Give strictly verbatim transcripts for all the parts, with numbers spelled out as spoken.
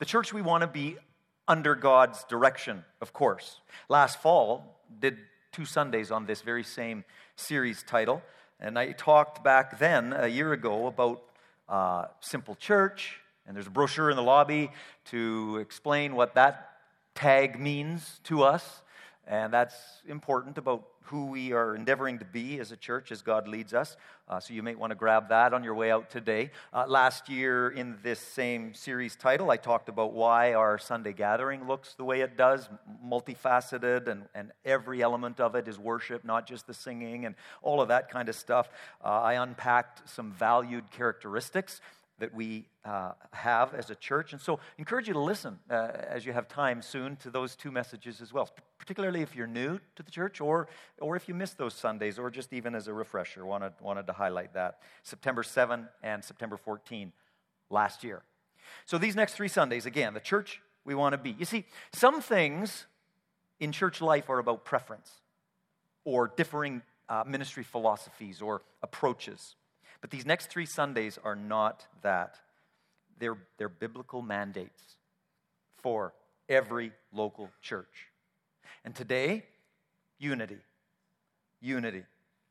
The church we want to be under God's direction, of course. Last fall, did two Sundays on this very same series title, and I talked back then, a year ago, about uh, simple church, and there's a brochure in the lobby to explain what that tag means to us, and that's important about who we are endeavoring to be as a church as God leads us. Uh, so you may want to grab that on your way out today. Uh, last year in this same series title, I talked about why our Sunday gathering looks the way it does, multifaceted, and, and every element of it is worship, not just the singing and all of that kind of stuff. Uh, I unpacked some valued characteristics that we uh, have as a church. And so I encourage you to listen uh, as you have time soon to those two messages as well, particularly if you're new to the church or or if you missed those Sundays or just even as a refresher. Wanted, wanted to highlight that. September seventh and September fourteenth last year. So these next three Sundays, again, the church we want to be. You see, some things in church life are about preference or differing uh, ministry philosophies or approaches. But these next three Sundays are not that. They're, they're biblical mandates for every local church. And today, unity. Unity.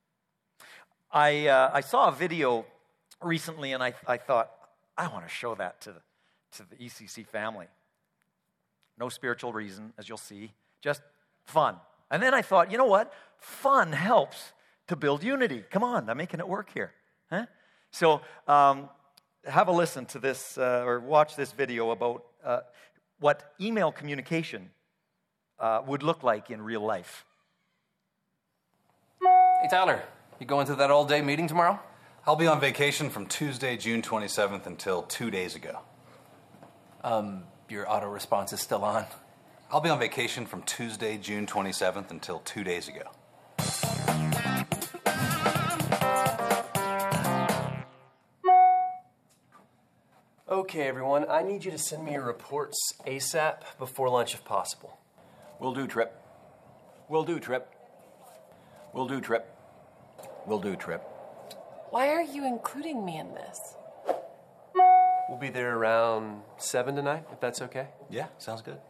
I uh, I saw a video recently, and I, I thought, I want to show that to the, to the E C C family. No spiritual reason, as you'll see, just fun. And then I thought, you know what? Fun helps to build unity. Come on, I'm making it work here. Huh? So um, have a listen to this uh, or watch this video about uh, what email communication uh, would look like in real life. Hey, Tyler, you going to that all-day meeting tomorrow? I'll be on vacation from Tuesday, June twenty-seventh until two days ago. Um, your auto response is still on. I'll be on vacation from Tuesday, June twenty-seventh until two days ago. Okay, everyone, I need you to send me your reports ASAP before lunch if possible. Will do, Trip. Will do, Trip. Will do, Trip. Will do, Trip. Why are you including me in this? We'll be there around seven tonight, if that's okay. Yeah, sounds good.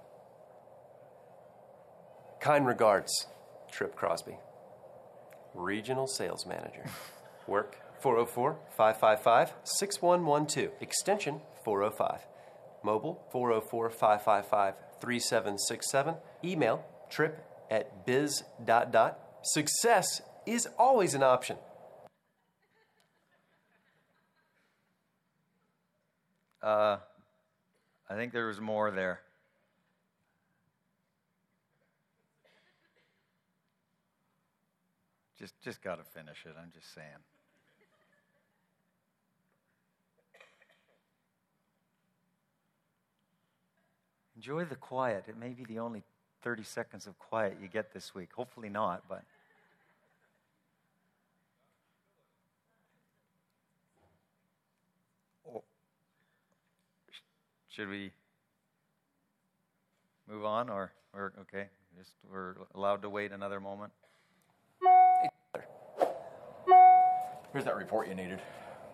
Kind regards, Trip Crosby, Regional Sales Manager. Work four oh four, five five five, six one one two, extension four oh five. Mobile four oh four, five five five, three seven six seven. Email trip at biz dot dot. Success is always an option. Uh, I think there was more there. Just, just got to finish it, I'm just saying. Enjoy the quiet. It may be the only thirty seconds of quiet you get this week. Hopefully not, but... Oh. Should we move on, or, or okay, just we're allowed to wait another moment? Here's that report you needed.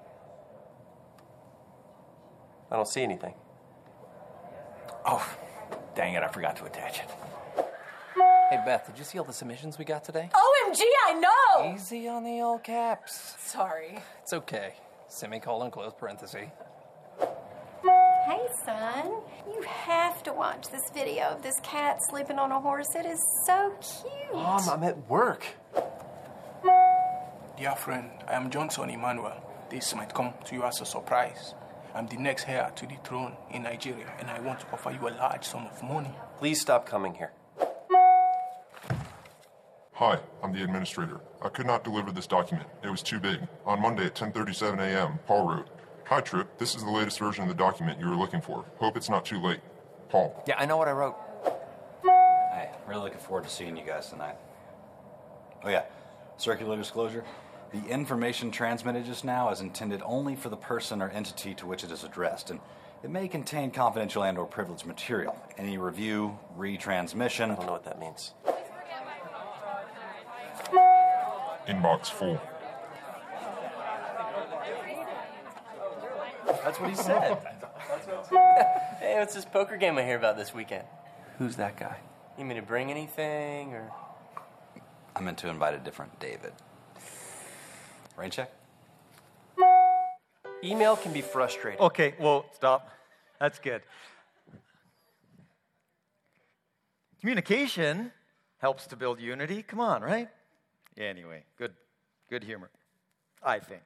I don't see anything. Oh, dang it, I forgot to attach it. Hey, Beth, did you see all the submissions we got today? O M G, I know! Easy on the old caps. Sorry. It's okay. Semicolon, close parenthesis. Hey, son, you have to watch this video of this cat sleeping on a horse. It is so cute. Mom, I'm at work. Dear friend, I am Johnson Emmanuel. This might come to you as a surprise. I'm the next heir to the throne in Nigeria, and I want to offer you a large sum of money. Please stop coming here. Hi, I'm the administrator. I could not deliver this document. It was too big. On Monday at ten thirty-seven a.m., Paul wrote, "Hi, Trip. This is the latest version of the document you were looking for. Hope it's not too late. Paul." Yeah, I know what I wrote. Hey, really looking forward to seeing you guys tonight. Oh yeah, circular disclosure. The information transmitted just now is intended only for the person or entity to which it is addressed, and it may contain confidential and or privileged material. Any review, retransmission... I don't know what that means. Inbox full. That's what he said. Hey, what's this poker game I hear about this weekend? Who's that guy? You mean to bring anything, or? I meant to invite a different David. Rain check? Email can be frustrating. Okay, whoa, stop. That's good. Communication helps to build unity. Come on, right? Anyway, good, good humor, I think.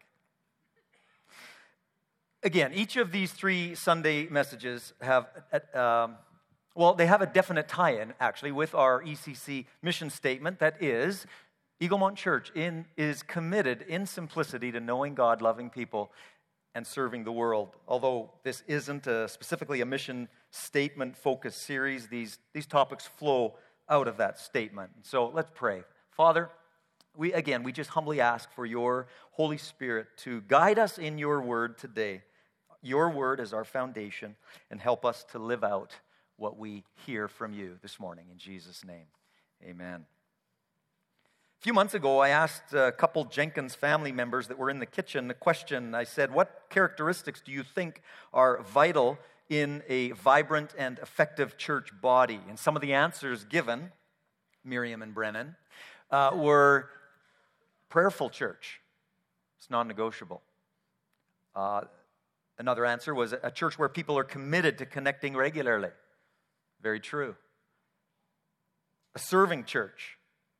Again, each of these three Sunday messages have, um, well, they have a definite tie-in, actually, with our E C C mission statement. That is, Eaglemont Church in, is committed in simplicity to knowing God, loving people, and serving the world. Although this isn't a, specifically a mission statement-focused series, these, these topics flow out of that statement. So let's pray. Father, we again, we just humbly ask for your Holy Spirit to guide us in your word today. Your word is our foundation, and help us to live out what we hear from you this morning. In Jesus' name, amen. A few months ago, I asked a couple Jenkins family members that were in the kitchen a question. I said, what characteristics do you think are vital in a vibrant and effective church body? And some of the answers given, Miriam and Brennan, uh, were prayerful church. It's non-negotiable. Uh, another answer was a church where people are committed to connecting regularly. Very true. A serving church.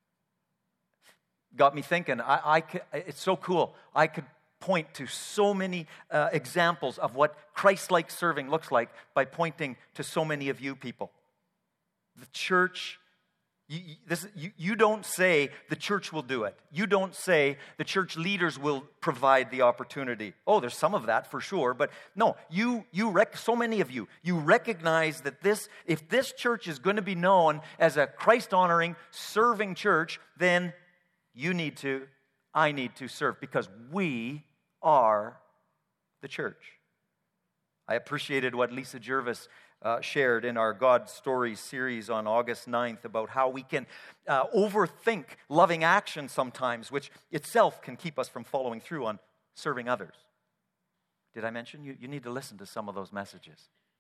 Got me thinking, I, I could, it's so cool. I could point to so many uh, examples of what Christ-like serving looks like by pointing to so many of you people. The church, you, this, you, you don't say the church will do it. You don't say the church leaders will provide the opportunity. Oh, there's some of that for sure, but no, you, you rec- so many of you, you recognize that this, if this church is going to be known as a Christ-honoring, serving church, then you need to, I need to serve, because we are the church. I appreciated what Lisa Jervis uh, shared in our God Stories series on August ninth about how we can uh, overthink loving action sometimes, which itself can keep us from following through on serving others. Did I mention? You, you need to listen to some of those messages.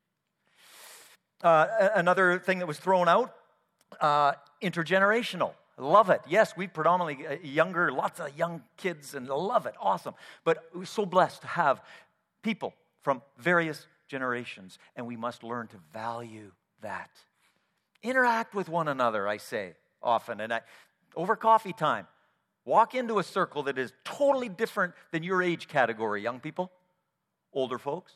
Uh, another thing that was thrown out, uh, intergenerational. Love it. Yes, we predominantly younger, lots of young kids, and love it. Awesome. But we're so blessed to have people from various generations, and we must learn to value that. Interact with one another, I say often, and I, over coffee time, walk into a circle that is totally different than your age category, young people, older folks.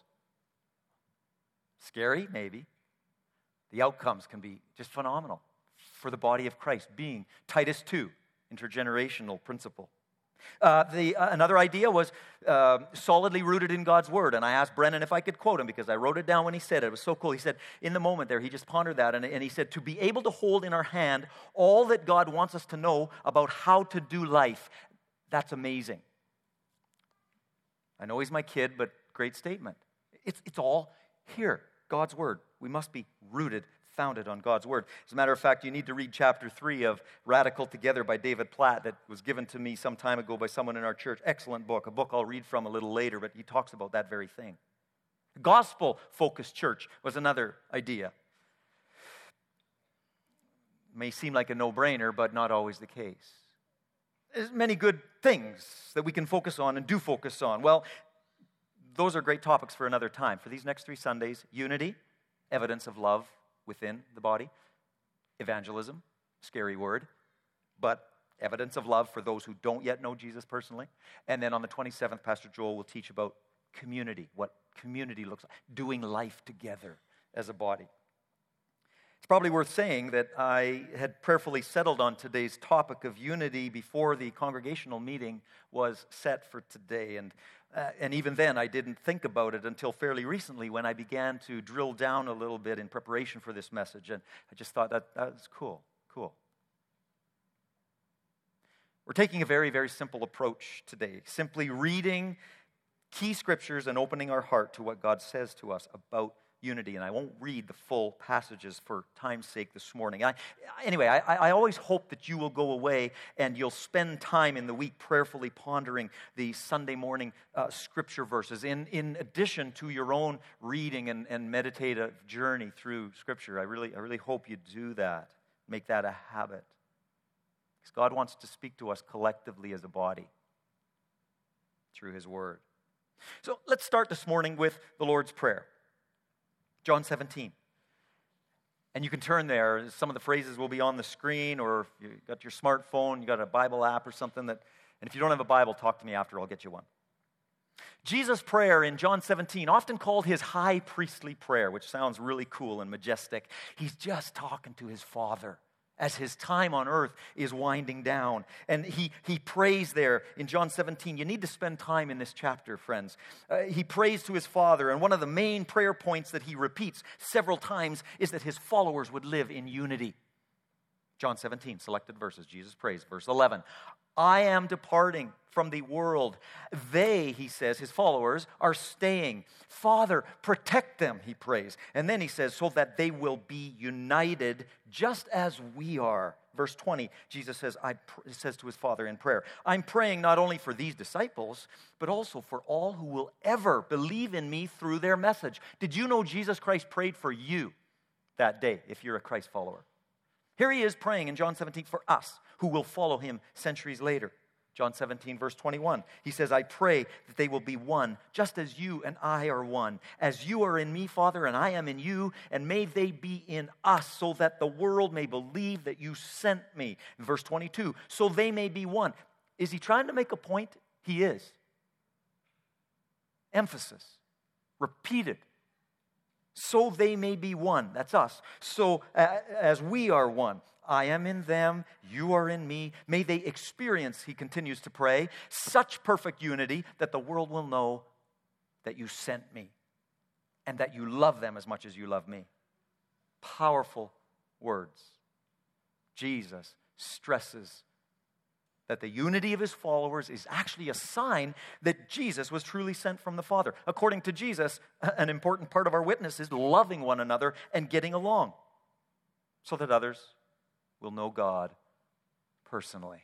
Scary, maybe. The outcomes can be just phenomenal for the body of Christ, being Titus two, intergenerational principle. Uh, the uh, another idea was uh, solidly rooted in God's word, and I asked Brennan if I could quote him because I wrote it down when he said it. It was so cool. He said, in the moment there, he just pondered that, and, and he said, to be able to hold in our hand all that God wants us to know about how to do life, that's amazing. I know he's my kid, but great statement. It's, it's all here, God's word. We must be rooted, founded on God's word. As a matter of fact, you need to read chapter three of Radical Together by David Platt that was given to me some time ago by someone in our church. Excellent book, a book I'll read from a little later, but he talks about that very thing. Gospel-focused church was another idea. May seem like a no-brainer, but not always the case. There's many good things that we can focus on and do focus on. Well, those are great topics for another time. For these next three Sundays, unity, evidence of love within the body, evangelism, scary word, but evidence of love for those who don't yet know Jesus personally. And then on the twenty-seventh, Pastor Joel will teach about community, what community looks like, doing life together as a body. It's probably worth saying that I had prayerfully settled on today's topic of unity before the congregational meeting was set for today. And uh, and even then, I didn't think about it until fairly recently when I began to drill down a little bit in preparation for this message. And I just thought that that was cool, cool. We're taking a very, very simple approach today. Simply reading key scriptures and opening our heart to what God says to us about unity. And I won't read the full passages for time's sake this morning. I, anyway, I, I always hope that you will go away and you'll spend time in the week prayerfully pondering the Sunday morning uh, scripture verses in, in addition to your own reading and, and meditative journey through scripture. I really, I really hope you do that. Make that a habit. Because God wants to speak to us collectively as a body through his word. So let's start this morning with the Lord's Prayer. John seventeen. And you can turn there. Some of the phrases will be on the screen, or if you got your smartphone, you got a Bible app or something. That, and if you don't have a Bible, talk to me after. I'll get you one. Jesus' prayer in John seventeen, often called his high priestly prayer, which sounds really cool and majestic. He's just talking to his Father as his time on earth is winding down. And he, he prays there in John seventeen. You need to spend time in this chapter, friends. Uh, he prays to his Father, and one of the main prayer points that he repeats several times is that his followers would live in unity. John seventeen, selected verses. Jesus prays, verse eleven. I am departing from the world. They, he says, his followers, are staying. Father, protect them, he prays. And then he says, so that they will be united just as we are. Verse twenty, Jesus says, I pr- says to his Father in prayer, I'm praying not only for these disciples, but also for all who will ever believe in me through their message. Did you know Jesus Christ prayed for you that day if you're a Christ follower? Here he is praying in John seventeen for us who will follow him centuries later. John seventeen, verse twenty-one. He says, I pray that they will be one, just as you and I are one. As you are in me, Father, and I am in you, and may they be in us, so that the world may believe that you sent me. Verse twenty-two, so they may be one. Is he trying to make a point? He is. Emphasis. Repeated. So they may be one. That's us. So uh, as we are one. I am in them, you are in me. May they experience, he continues to pray, such perfect unity that the world will know that you sent me and that you love them as much as you love me. Powerful words. Jesus stresses that the unity of his followers is actually a sign that Jesus was truly sent from the Father. According to Jesus, an important part of our witness is loving one another and getting along so that others will know God personally.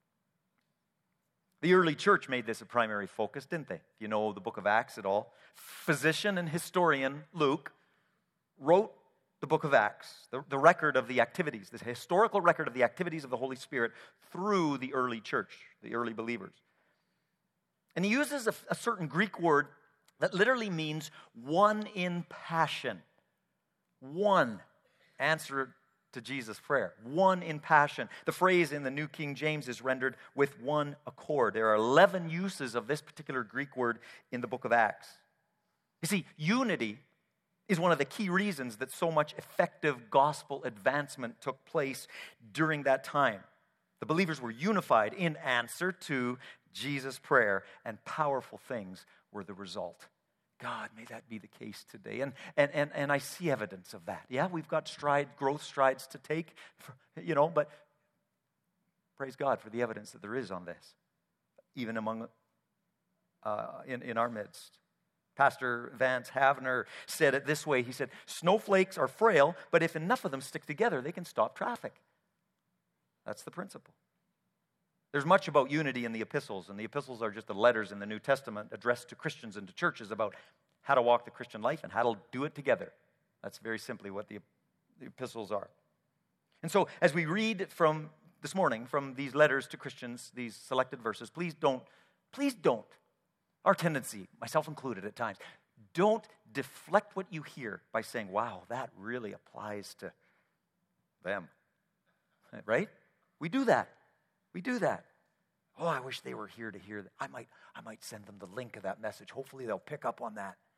The early church made this a primary focus, didn't they? You know the book of Acts at all. Physician and historian Luke wrote the book of Acts, the, the record of the activities, the historical record of the activities of the Holy Spirit through the early church, the early believers. And he uses a, a certain Greek word that literally means one in passion. One. Answer to Jesus' prayer. One in passion. The phrase in the New King James is rendered with one accord. There are eleven uses of this particular Greek word in the book of Acts. You see, unity is one of the key reasons that so much effective gospel advancement took place during that time. The believers were unified in answer to Jesus' prayer, and powerful things were the result. God, may that be the case today. And, and, and, and I see evidence of that. Yeah, we've got stride, growth strides to take, for, you know, but praise God for the evidence that there is on this, even among, uh, in, in our midst. Pastor Vance Havner said it this way. He said, snowflakes are frail, but if enough of them stick together, they can stop traffic. That's the principle. There's much about unity in the epistles, and the epistles are just the letters in the New Testament addressed to Christians and to churches about how to walk the Christian life and how to do it together. That's very simply what the, the epistles are. And so, as we read from this morning, from these letters to Christians, these selected verses, please don't, please don't, our tendency, myself included at times, don't deflect what you hear by saying, wow, that really applies to them. Right? We do that. We do that. Oh, I wish they were here to hear that. I might, I might send them the link of that message. Hopefully they'll pick up on that.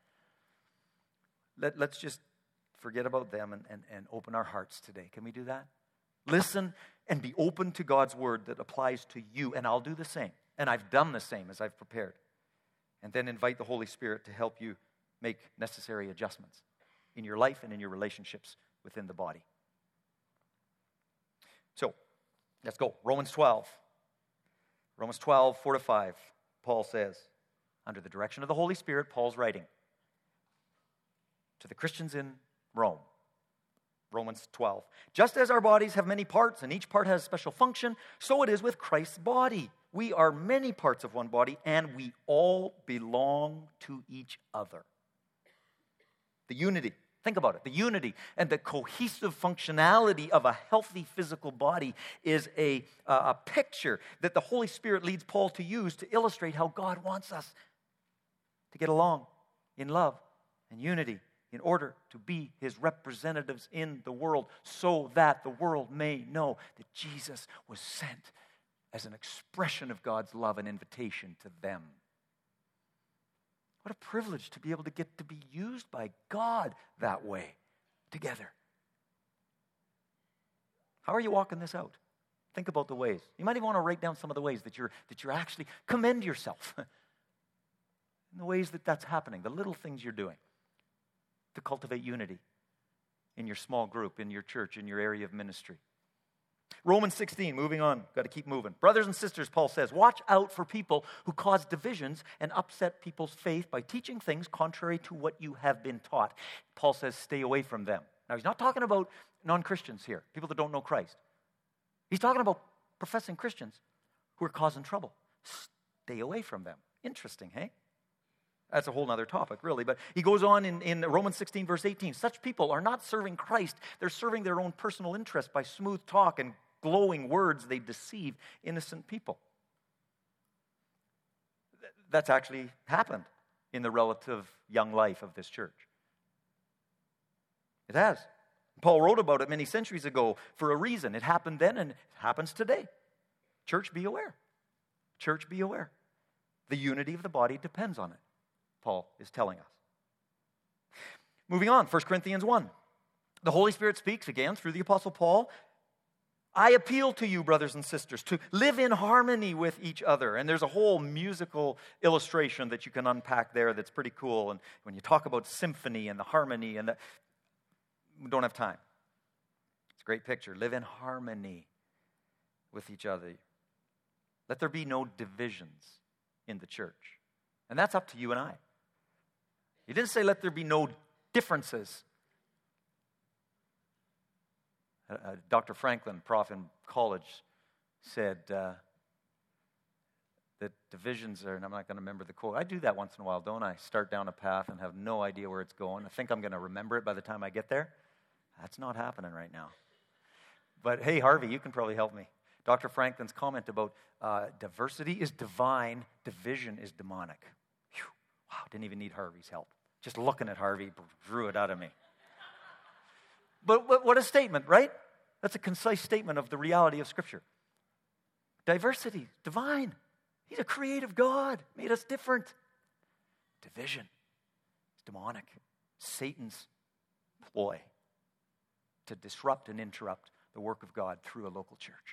Let, let's just forget about them and, and, and open our hearts today. Can we do that? Listen and be open to God's word that applies to you. And I'll do the same. And I've done the same as I've prepared. And then invite the Holy Spirit to help you make necessary adjustments in your life and in your relationships within the body. So, let's go. Romans twelve. Romans twelve, four to five. Paul says, under the direction of the Holy Spirit, Paul's writing. to the Christians in Rome. Romans twelve. Just as our bodies have many parts and each part has a special function, so it is with Christ's body. We are many parts of one body and we all belong to each other. The unity. Think about it. The unity and the cohesive functionality of a healthy physical body is a, uh, a picture that the Holy Spirit leads Paul to use to illustrate how God wants us to get along in love and unity in order to be his representatives in the world so that the world may know that Jesus was sent as an expression of God's love and invitation to them. What a privilege to be able to get to be used by God that way, together. How are you walking this out? Think about the ways. You might even want to write down some of the ways that you're that you're actually commend yourself in the ways that that's happening, the little things you're doing to cultivate unity in your small group, in your church, in your area of ministry. Romans sixteen, moving on, got to keep moving. Brothers and sisters, Paul says, watch out for people who cause divisions and upset people's faith by teaching things contrary to what you have been taught. Paul says, stay away from them. Now, he's not talking about non-Christians here, people that don't know Christ. He's talking about professing Christians who are causing trouble. Stay away from them. Interesting, hey? That's a whole other topic, really. But he goes on in, in Romans sixteen, verse eighteen. Such people are not serving Christ. They're serving their own personal interest by smooth talk and glowing words. They deceive innocent people. That's actually happened in the relative young life of this church. It has. Paul wrote about it many centuries ago for a reason. It happened then and it happens today. Church, be aware. Church, be aware. The unity of the body depends on it, Paul is telling us. Moving on, First Corinthians one. The Holy Spirit speaks again through the Apostle Paul. I appeal to you, brothers and sisters, to live in harmony with each other. And there's a whole musical illustration that you can unpack there that's pretty cool. And when you talk about symphony and the harmony, and the, we don't have time. It's a great picture. Live in harmony with each other. Let there be no divisions in the church. And that's up to you and I. He didn't say let there be no differences. Uh, uh, Doctor Franklin, prof in college, said uh, that divisions are, and I'm not going to remember the quote. I do that once in a while, don't I? Start down a path and have no idea where it's going. I think I'm going to remember it by the time I get there. That's not happening right now. But hey, Harvey, you can probably help me. Doctor Franklin's comment about uh, diversity is divine, division is demonic. Whew. Wow, didn't even need Harvey's help. Just looking at Harvey drew it out of me. But what a statement, right? That's a concise statement of the reality of Scripture. Diversity, divine. He's a creative God, made us different. Division is demonic. Satan's ploy to disrupt and interrupt the work of God through a local church.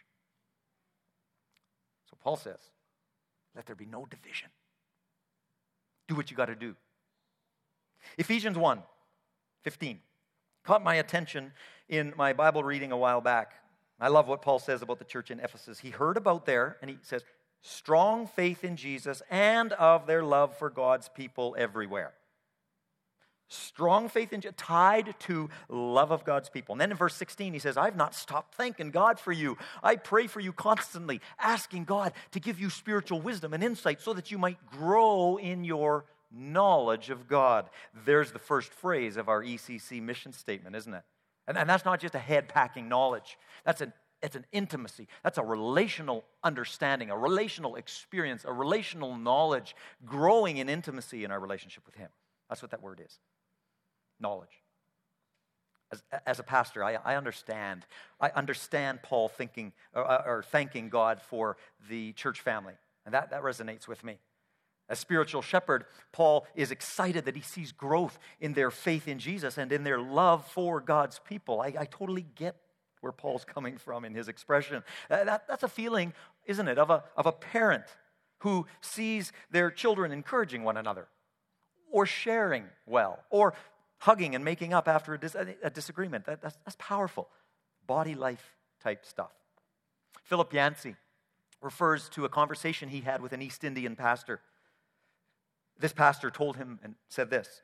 So Paul says, let there be no division. Do what you got to do. Ephesians one fifteen caught my attention in my Bible reading a while back. I love what Paul says about the church in Ephesus. He heard about there, and he says, strong faith in Jesus and of their love for God's people everywhere. Strong faith in Jesus, tied to love of God's people. And then in verse sixteen, he says, I've not stopped thanking God for you. I pray for you constantly, asking God to give you spiritual wisdom and insight so that you might grow in your knowledge of God. There's the first phrase of our E C C mission statement, isn't it? And, and that's not just a head-packing knowledge. That's an It's an intimacy. That's a relational understanding, a relational experience, a relational knowledge, growing in intimacy in our relationship with Him. That's what that word is. Knowledge. As, as a pastor, I, I understand. I understand Paul thinking or, or thanking God for the church family. And that, that resonates with me. As spiritual shepherd, Paul is excited that he sees growth in their faith in Jesus and in their love for God's people. I, I totally get where Paul's coming from in his expression. That, that's a feeling, isn't it, of a, of a parent who sees their children encouraging one another or sharing well or hugging and making up after a, dis- a disagreement. That, that's, that's powerful. Body life type stuff. Philip Yancey refers to a conversation he had with an East Indian pastor. This pastor told him and said this,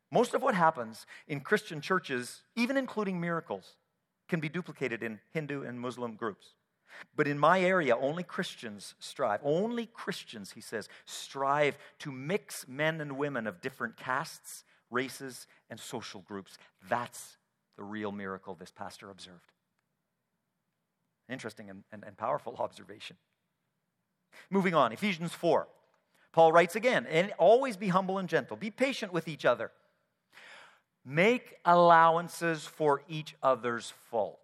Most of what happens in Christian churches, even including miracles, can be duplicated in Hindu and Muslim groups. But in my area, only Christians strive. Only Christians, he says, strive to mix men and women of different castes, races, and social groups. That's the real miracle this pastor observed. Interesting and, and, and powerful observation. Moving on, Ephesians four. Paul writes again, and always be humble and gentle. Be patient with each other. Make allowances for each other's faults.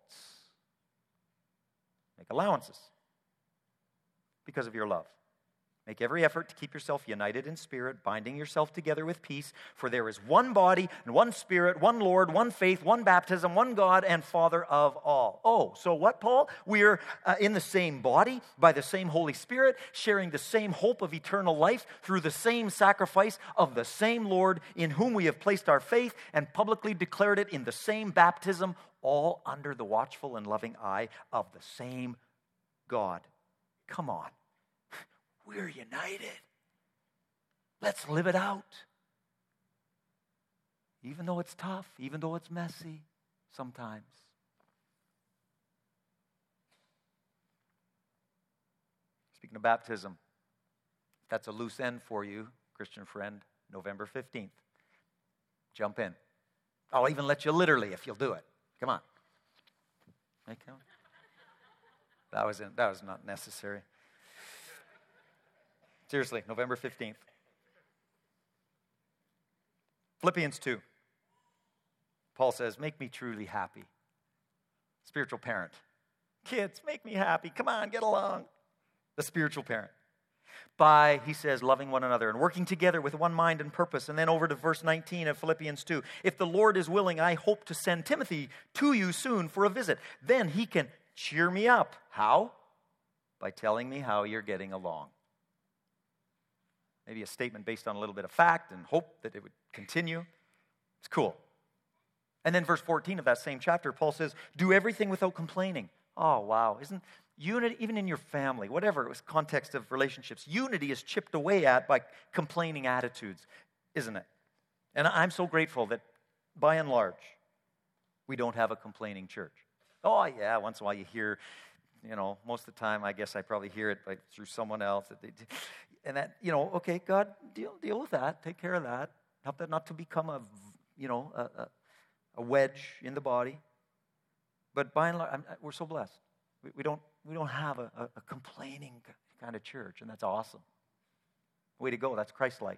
Make allowances because of your love. Make every effort to keep yourself united in spirit, binding yourself together with peace, for there is one body and one spirit, one Lord, one faith, one baptism, one God and Father of all. Oh, so what, Paul? We're uh, in the same body, by the same Holy Spirit, sharing the same hope of eternal life through the same sacrifice of the same Lord in whom we have placed our faith and publicly declared it in the same baptism, all under the watchful and loving eye of the same God. Come on. We're united. Let's live it out. Even though it's tough, even though it's messy sometimes. Speaking of baptism, that's a loose end for you, Christian friend, November fifteenth. Jump in. I'll even let you literally if you'll do it. Come on. Okay. That was, in, that was not necessary. Seriously, November fifteenth. Philippians two. Paul says, make me truly happy. Spiritual parent. Kids, make me happy. Come on, get along. The spiritual parent. By, he says, loving one another and working together with one mind and purpose. And then over to verse nineteen of Philippians two. If the Lord is willing, I hope to send Timothy to you soon for a visit. Then he can cheer me up. How? By telling me how you're getting along. Maybe a statement based on a little bit of fact and hope that it would continue. It's cool. And then verse fourteen of that same chapter, Paul says, do everything without complaining. Oh, wow. Isn't unity, even in your family, whatever it was, context of relationships, unity is chipped away at by complaining attitudes, isn't it? And I'm so grateful that by and large, we don't have a complaining church. Oh, yeah, once in a while you hear, you know, most of the time, I guess I probably hear it by, through someone else. That they, and that, you know, okay, God, deal deal with that. Take care of that. Help that not to become a, you know, a, a, a wedge in the body. But by and large, I'm, we're so blessed. We, we don't we don't have a, a, a complaining kind of church, and that's awesome. Way to go. That's Christ-like.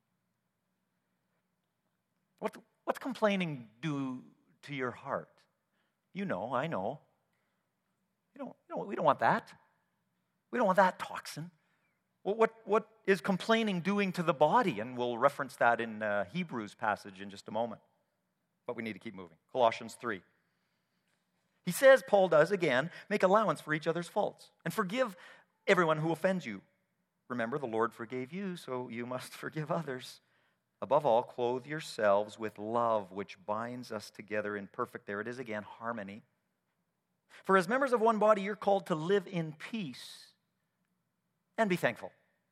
What what's complaining do to your heart? You know, I know. You don't, you don't, we don't want that. We don't want that toxin. Well, what, what is complaining doing to the body? And we'll reference that in uh, Hebrews passage in just a moment. But we need to keep moving. Colossians three. He says, Paul does, again, make allowance for each other's faults and forgive everyone who offends you. Remember, the Lord forgave you, so you must forgive others. Above all, clothe yourselves with love, which binds us together in perfect, there it is again, harmony. For as members of one body, you're called to live in peace and be thankful.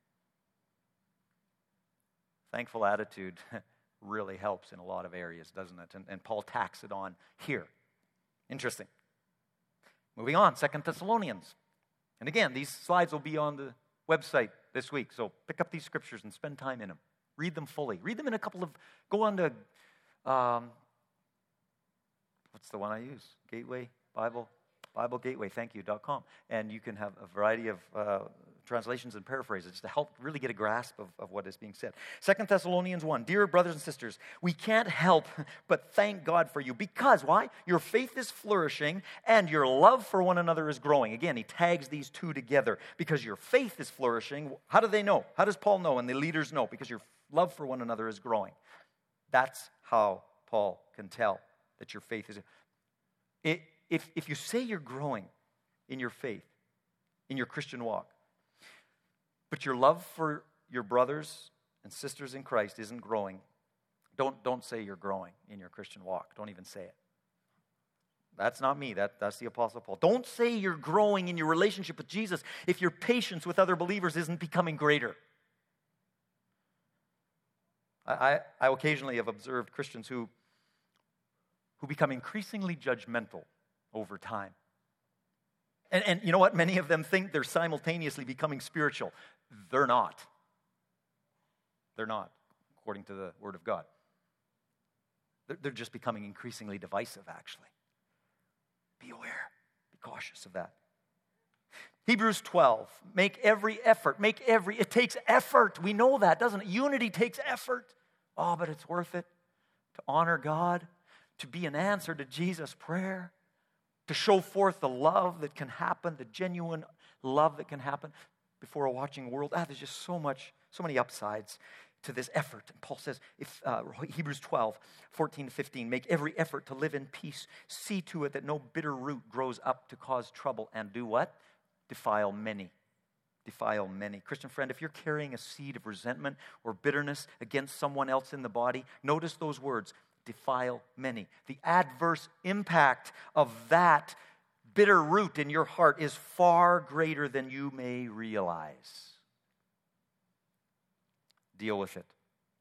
Thankful attitude really helps in a lot of areas, doesn't it? And, and Paul tacks it on here. Interesting. Moving on, Second Thessalonians. And again, these slides will be on the website this week, so pick up these scriptures and spend time in them. Read them fully. Read them in a couple of, go on to, um, what's the one I use? Gateway Bible, Bible Gateway, thank you, dot com. And you can have a variety of uh, translations and paraphrases to help really get a grasp of, of what is being said. Second Thessalonians one, dear brothers and sisters, we can't help but thank God for you. Because, why? Your faith is flourishing and your love for one another is growing. Again, he tags these two together. Because your faith is flourishing. How do they know? How does Paul know and the leaders know? Because your love for one another is growing. That's how Paul can tell that your faith is. It, if, if you say you're growing in your faith, in your Christian walk, but your love for your brothers and sisters in Christ isn't growing, don't, don't say you're growing in your Christian walk. Don't even say it. That's not me. That, that's the Apostle Paul. Don't say you're growing in your relationship with Jesus if your patience with other believers isn't becoming greater. I, I, I occasionally have observed Christians who, who become increasingly judgmental over time. And, and you know what? Many of them think they're simultaneously becoming spiritual. They're not. They're not, according to the Word of God. They're, they're just becoming increasingly divisive, actually. Be aware. Be cautious of that. Hebrews twelve, make every effort, make every, it takes effort. We know that, doesn't it? Unity takes effort. Oh, but it's worth it to honor God, to be an answer to Jesus' prayer, to show forth the love that can happen, the genuine love that can happen before a watching world. Ah, there's just so much, so many upsides to this effort. And Paul says, if uh, Hebrews twelve, fourteen to fifteen, make every effort to live in peace. See to it that no bitter root grows up to cause trouble. And do what? Defile many. Defile many. Christian friend, if you're carrying a seed of resentment or bitterness against someone else in the body, notice those words, defile many. The adverse impact of that bitter root in your heart is far greater than you may realize. Deal with it.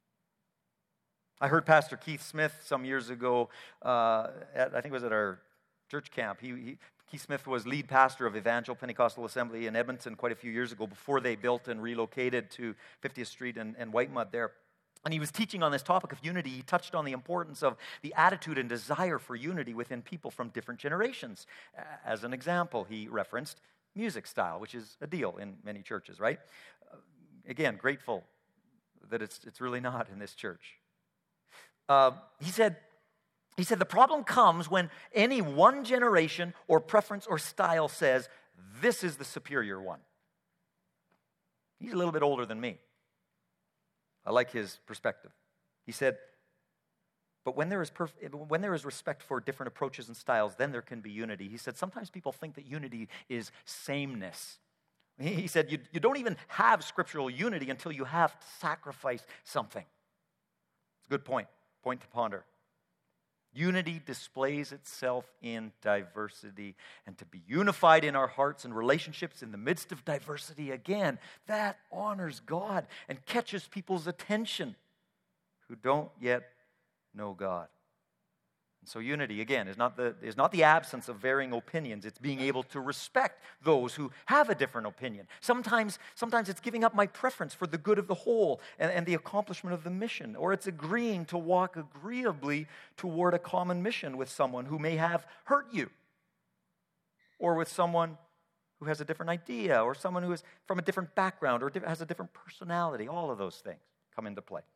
I heard Pastor Keith Smith some years ago, uh, at, I think it was at our church camp. He, he, Keith Smith was lead pastor of Evangel Pentecostal Assembly in Edmonton quite a few years ago before they built and relocated to fiftieth Street and, and Whitemud there. And he was teaching on this topic of unity. He touched on the importance of the attitude and desire for unity within people from different generations. As an example, he referenced music style, which is a deal in many churches, right? Uh, again, grateful that it's it's really not in this church. Uh, he said, he said, the problem comes when any one generation or preference or style says, this is the superior one. He's a little bit older than me. I like his perspective. He said, but when there is perf- when there is respect for different approaches and styles, then there can be unity. He said, sometimes people think that unity is sameness. He said, you, you don't even have scriptural unity until you have to sacrifice something. It's a good point, point to ponder. Unity displays itself in diversity. And to be unified in our hearts and relationships in the midst of diversity, again, that honors God and catches people's attention who don't yet know God. And so unity, again, is not the is not the absence of varying opinions. It's being able to respect those who have a different opinion. Sometimes, sometimes it's giving up my preference for the good of the whole and, and the accomplishment of the mission. Or it's agreeing to walk agreeably toward a common mission with someone who may have hurt you. Or with someone who has a different idea. Or someone who is from a different background or has a different personality. All of those things come into play.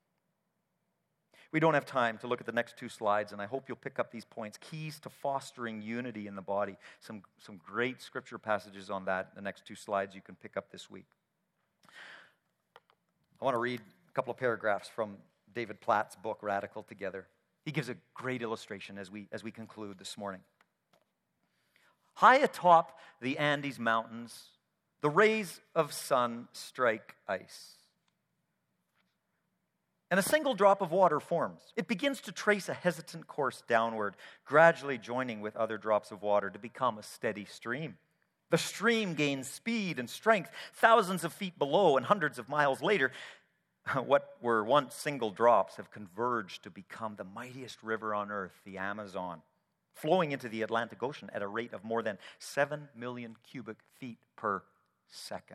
We don't have time to look at the next two slides, and I hope you'll pick up these points. Keys to fostering unity in the body. Some, some great scripture passages on that. The next two slides you can pick up this week. I want to read a couple of paragraphs from David Platt's book, Radical Together. He gives a great illustration as we, as we conclude this morning. High atop the Andes Mountains, the rays of sun strike ice. And a single drop of water forms. It begins to trace a hesitant course downward, gradually joining with other drops of water to become a steady stream. The stream gains speed and strength thousands of feet below, and hundreds of miles later, what were once single drops have converged to become the mightiest river on earth, the Amazon, flowing into the Atlantic Ocean at a rate of more than seven million cubic feet per second.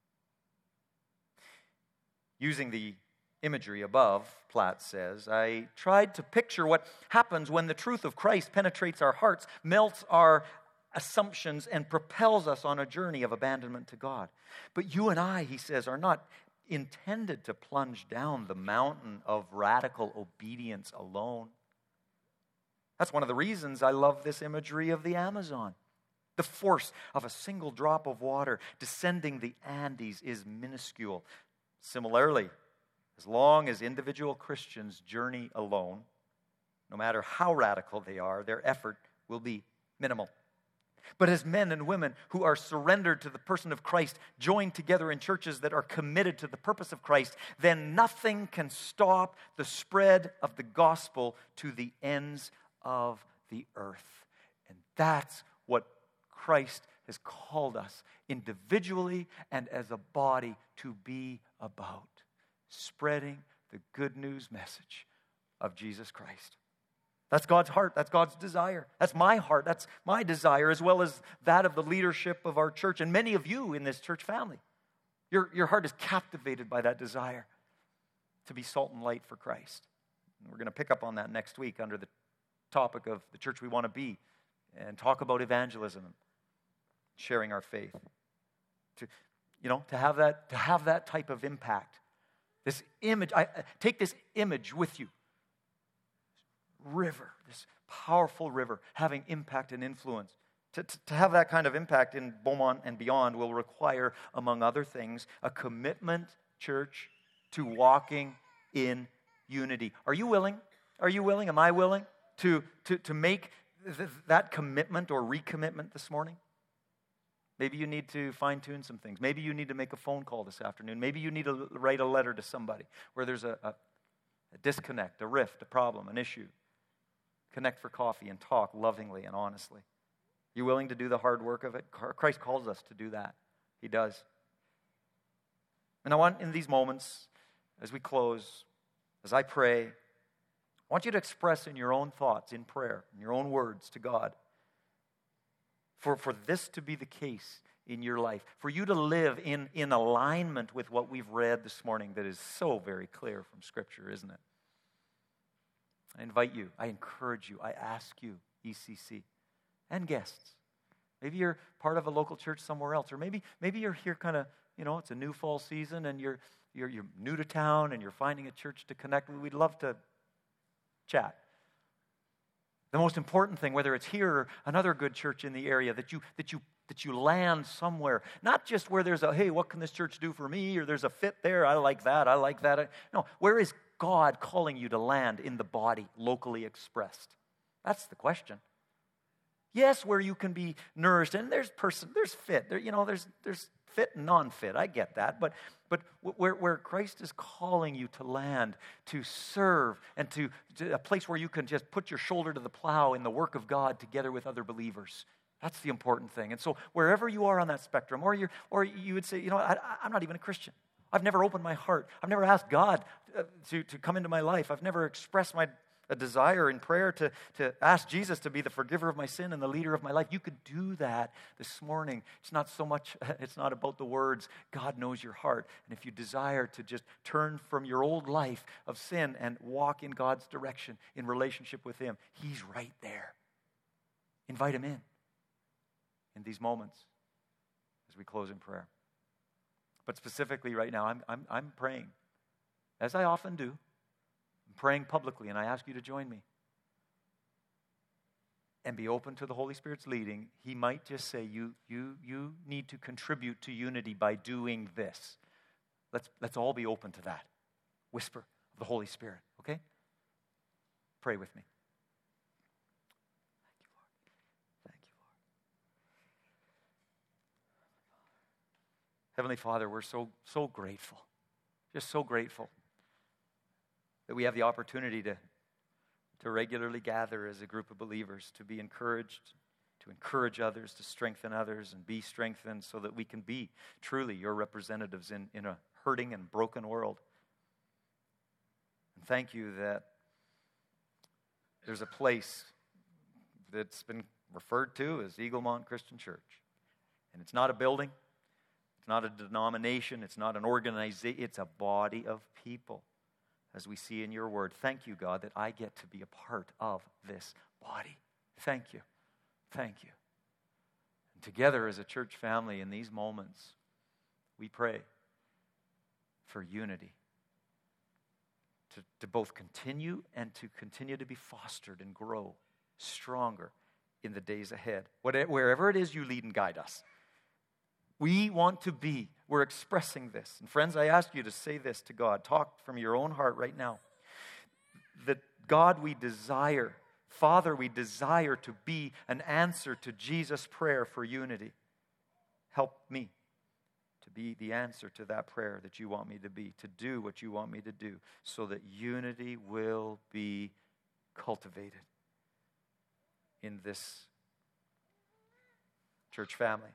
Using the imagery above, Platt says, I tried to picture what happens when the truth of Christ penetrates our hearts, melts our assumptions, and propels us on a journey of abandonment to God. But you and I, he says, are not intended to plunge down the mountain of radical obedience alone. That's one of the reasons I love this imagery of the Amazon. The force of a single drop of water descending the Andes is minuscule. Similarly, as long as individual Christians journey alone, no matter how radical they are, their effort will be minimal. But as men and women who are surrendered to the person of Christ, joined together in churches that are committed to the purpose of Christ, then nothing can stop the spread of the gospel to the ends of the earth. And that's what Christ has called us individually and as a body to be about. Spreading the good news message of Jesus Christ. That's God's heart. That's God's desire. That's my heart. That's my desire, as well as that of the leadership of our church and many of you in this church family. Your, your heart is captivated by that desire to be salt and light for Christ. And we're going to pick up on that next week under the topic of the church we want to be and talk about evangelism, sharing our faith. To, you know, to have that, to have that type of impact. This image, I, take this image with you. River, this powerful river, having impact and influence. To, to, to have that kind of impact in Beaumont and beyond will require, among other things, a commitment, church, to walking in unity. Are you willing? Are you willing? Am I willing to, to, to make th- that commitment or recommitment this morning? Maybe you need to fine-tune some things. Maybe you need to make a phone call this afternoon. Maybe you need to write a letter to somebody where there's a, a, a disconnect, a rift, a problem, an issue. Connect for coffee and talk lovingly and honestly. You willing to do the hard work of it? Christ calls us to do that. He does. And I want in these moments, as we close, as I pray, I want you to express in your own thoughts, in prayer, in your own words to God, for, for this to be the case in your life, for you to live in, in alignment with what we've read this morning that is so very clear from Scripture, isn't it? I invite you, I encourage you, I ask you, E C C, and guests. Maybe you're part of a local church somewhere else, or maybe maybe you're here kind of, you know, it's a new fall season, and you're you're you're new to town, and you're finding a church to connect with. We'd love to chat. The most important thing, whether it's here or another good church in the area, that you that you that you land somewhere, not just where there's a, hey, what can this church do for me, or there's a fit there, I like that, I like that. No, where is God calling you to land in the body, locally expressed? That's the question. Yes, where you can be nourished, and there's person, there's fit. There, you know, there's there's fit and non-fit. I get that, but but where where Christ is calling you to land, to serve, and to, to a place where you can just put your shoulder to the plow in the work of God together with other believers. That's the important thing. And so wherever you are on that spectrum, or you or you would say, you know, I, I'm not even a Christian. I've never opened my heart. I've never asked God uh, to, to come into my life. I've never expressed my a desire in prayer to, to ask Jesus to be the forgiver of my sin and the leader of my life. You could do that this morning. It's not so much, it's not about the words. God knows your heart. And if you desire to just turn from your old life of sin and walk in God's direction in relationship with Him, He's right there. Invite Him in in these moments as we close in prayer. But specifically right now, I'm, I'm, I'm praying, as I often do. I'm praying publicly, and I ask you to join me. And be open to the Holy Spirit's leading. He might just say, you, you, you need to contribute to unity by doing this. Let's, let's all be open to that whisper of the Holy Spirit, okay? Pray with me. Thank you, Lord. Thank you, Lord. Heavenly Father, we're so, so grateful, just so grateful that we have the opportunity to, to regularly gather as a group of believers, to be encouraged, to encourage others, to strengthen others, and be strengthened so that we can be truly your representatives in, in a hurting and broken world. And thank you that there's a place that's been referred to as Eaglemont Christian Church. And it's not a building, it's not a denomination, it's not an organization, it's a body of people. As we see in your word, thank you, God, that I get to be a part of this body. Thank you. Thank you. And together as a church family in these moments, we pray for unity. To, to both continue and to continue to be fostered and grow stronger in the days ahead. Whatever, wherever it is you lead and guide us. We want to be. We're expressing this. And friends, I ask you to say this to God. Talk from your own heart right now. That God, we desire, Father, we desire to be an answer to Jesus' prayer for unity. Help me to be the answer to that prayer that you want me to be, to do what you want me to do, so that unity will be cultivated in this church family.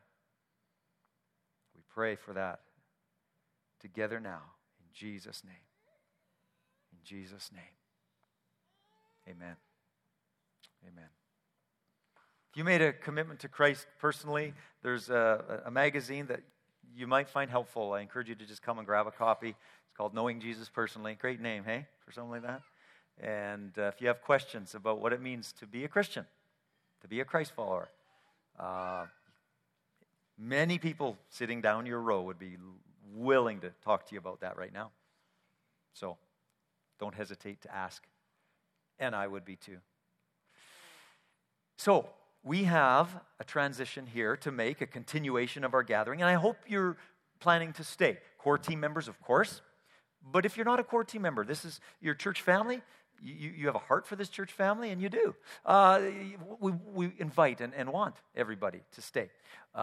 We pray for that together now in Jesus' name. Jesus' name. Amen. Amen. If you made a commitment to Christ personally, there's a, a magazine that you might find helpful. I encourage you to just come and grab a copy. It's called Knowing Jesus Personally. Great name, hey, for something like that. And uh, if you have questions about what it means to be a Christian, to be a Christ follower, uh, many people sitting down your row would be willing to talk to you about that right now. So don't hesitate to ask. And I would be too. So we have a transition here to make, a continuation of our gathering, and I hope you're planning to stay. Core team members, of course. But if you're not a core team member, this is your church family. You, you have a heart for this church family, and you do. Uh, we, we invite and, and want everybody to stay. Uh,